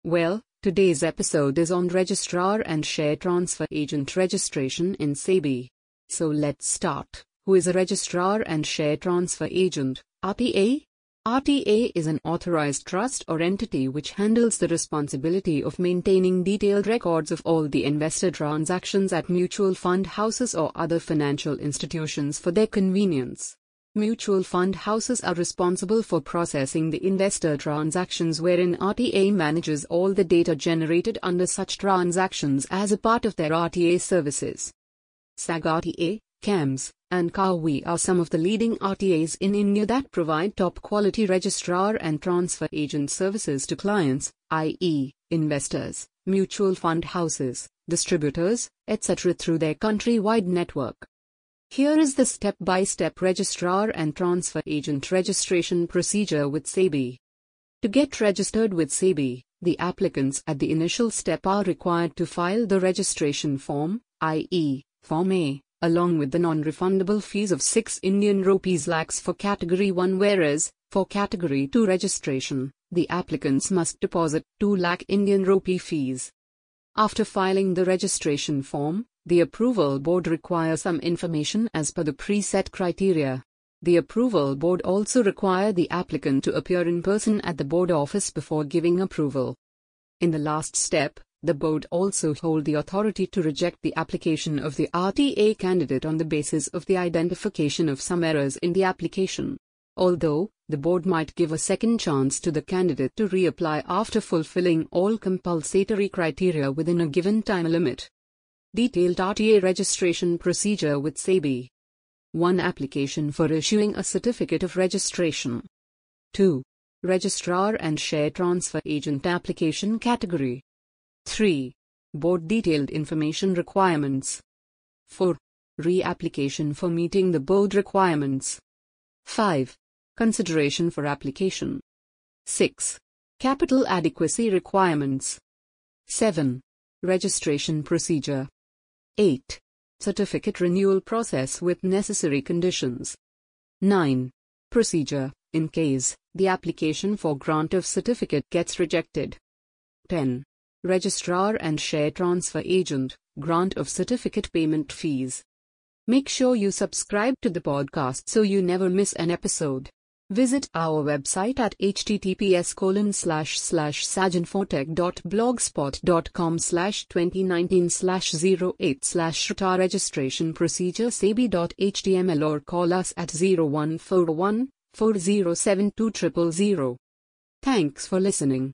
Well, today's episode is on registrar and share transfer agent registration in SEBI. So let's start. Who is a registrar and share transfer agent, RTA? RTA is an authorized trust or entity which handles the responsibility of maintaining detailed records of all the investor transactions at mutual fund houses or other financial institutions for their convenience. Mutual fund houses are responsible for processing the investor transactions, wherein RTA manages all the data generated under such transactions as a part of their RTA services. SAG RTA, CAMS, and Kawi are some of the leading RTAs in India that provide top-quality registrar and transfer agent services to clients, i.e., investors, mutual fund houses, distributors, etc. through their countrywide network. Here is the step-by-step registrar and transfer agent registration procedure with SEBI. To get registered with SEBI, the applicants at the initial step are required to file the registration form, i.e., Form A, along with the non-refundable fees of 6 Indian rupees lakhs for Category 1, whereas, for Category 2 registration, the applicants must deposit 2 lakh Indian rupee fees. After filing the registration form, the approval board requires some information as per the preset criteria. The approval board also require the applicant to appear in person at the board office before giving approval. In the last step, the board also hold the authority to reject the application of the RTA candidate on the basis of the identification of some errors in the application. Although, the board might give a second chance to the candidate to reapply after fulfilling all compulsory criteria within a given time limit. Detailed RTA registration procedure with SEBI. 1. Application for issuing a certificate of registration. 2. Registrar and share transfer agent application category. 3. Board detailed information requirements. 4. Reapplication for meeting the board requirements. 5. Consideration for application. 6. Capital adequacy requirements. 7. Registration procedure. 8. Certificate renewal process with necessary conditions. 9. Procedure, in case the application for grant of certificate gets rejected. 10. Registrar and share transfer agent, grant of certificate payment fees. Make sure you subscribe to the podcast so you never miss an episode. Visit our website at https://sajanfortech.blogspot.com/2019/08/RTA registration procedure sebi.html or call us at 0141 4072 000. Thanks for listening.